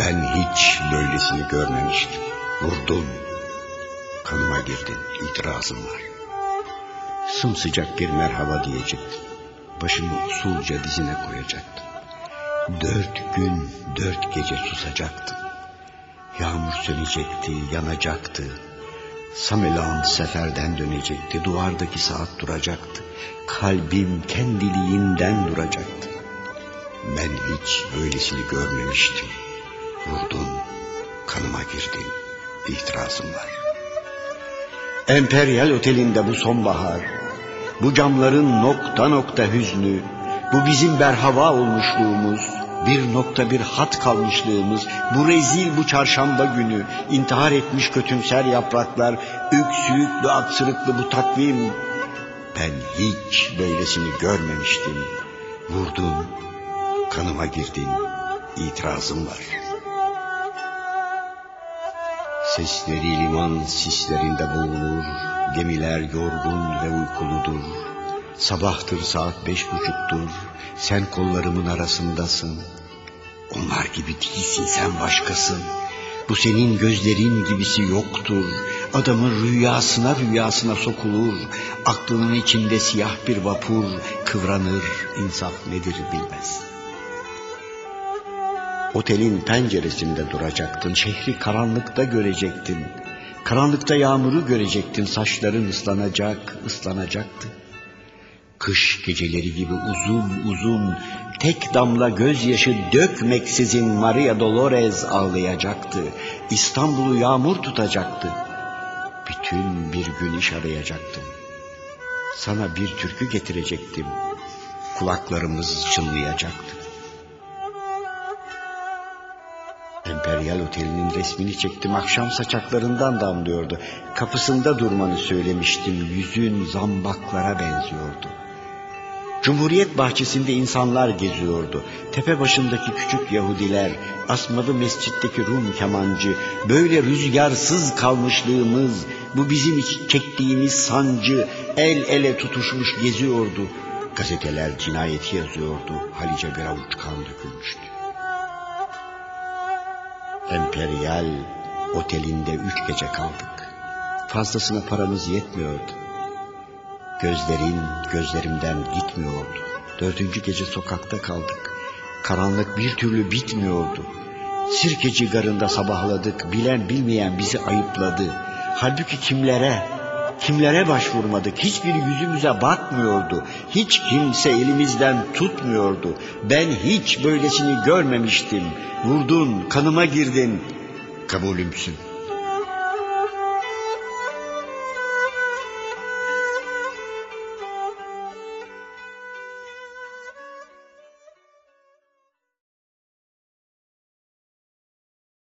Ben hiç böylesini görmemiştim. Vurdun, kanıma girdin, itirazım var. Sımsıcak bir merhaba diyecektim. Başımı usulca dizine koyacaktım. 4 gün 4 gece susacaktım. Yağmur sönecekti, yanacaktı. Samelan seferden dönecekti. Duvardaki saat duracaktı. Kalbim kendiliğinden duracaktı. Ben hiç böylesini görmemiştim. Vurdun, kanıma girdin, itirazım var. Emperyal Oteli'nde bu sonbahar, bu camların nokta nokta hüznü, bu bizim berhava olmuşluğumuz, bir nokta bir hat kalmışlığımız, bu rezil bu çarşamba günü, intihar etmiş kötümser yapraklar, öksürüklü aksırıklı bu takvim. Ben hiç böylesini görmemiştim. Vurdun, kanıma girdin, itirazım var. Sesleri liman sislerinde boğulur, gemiler yorgun ve uykuludur. Sabahtır, saat 5.30'dur, sen kollarımın arasındasın. Onlar gibi değilsin, sen başkasın. Bu senin gözlerin gibisi yoktur. Adamın rüyasına sokulur. Aklının içinde siyah bir vapur kıvranır, insaf nedir bilmez. Otelin penceresinde duracaktın, şehri karanlıkta görecektin. Karanlıkta yağmuru görecektin, saçların ıslanacaktı. Kış geceleri gibi uzun uzun, tek damla gözyaşı dökmeksizin Maria Dolores ağlayacaktı. İstanbul'u yağmur tutacaktı. Bütün bir gün iş arayacaktım. Sana bir türkü getirecektim. Kulaklarımız çınlayacaktı. Emperyal Oteli'nin resmini çektim. Akşam saçaklarından damlıyordu. Kapısında durmanı söylemiştim. Yüzün zambaklara benziyordu. Cumhuriyet bahçesinde insanlar geziyordu. Tepe başındaki küçük Yahudiler, asmalı mescitteki Rum kemancı, böyle rüzgarsız kalmışlığımız, bu bizim çektiğimiz sancı el ele tutuşmuş geziyordu. Gazeteler cinayeti yazıyordu. Halice bir avuç kan dökülmüştü. Emperyal Oteli'nde 3 gece kaldık. Fazlasına paramız yetmiyordu. Gözlerin gözlerimden gitmiyordu. 4. gece sokakta kaldık. Karanlık bir türlü bitmiyordu. Sirkeci garında sabahladık. Bilen bilmeyen bizi ayıpladı. Halbuki kimlere başvurmadık. Hiçbir yüzümüze bakmıyordu. Hiç kimse elimizden tutmuyordu. Ben hiç böylesini görmemiştim. Vurdun, kanıma girdin. Kabulümsün.